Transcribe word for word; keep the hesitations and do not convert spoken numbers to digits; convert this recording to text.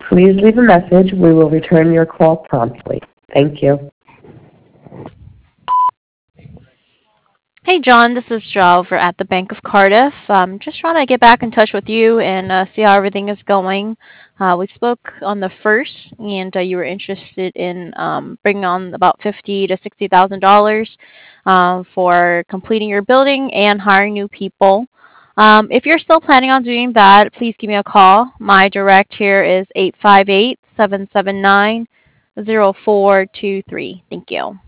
Please leave a message. We will return your call promptly. Thank you. Hey, John, this is Jo over at the Bank of Cardiff. Um, just trying to get back in touch with you and uh, see how everything is going. Uh, we spoke on the first, and uh, you were interested in um, bringing on about fifty to sixty thousand dollars um, for completing your building and hiring new people. Um, if you're still planning on doing that, please give me a call. My direct here is eight five eight, seven seven nine, zero four two three. Thank you.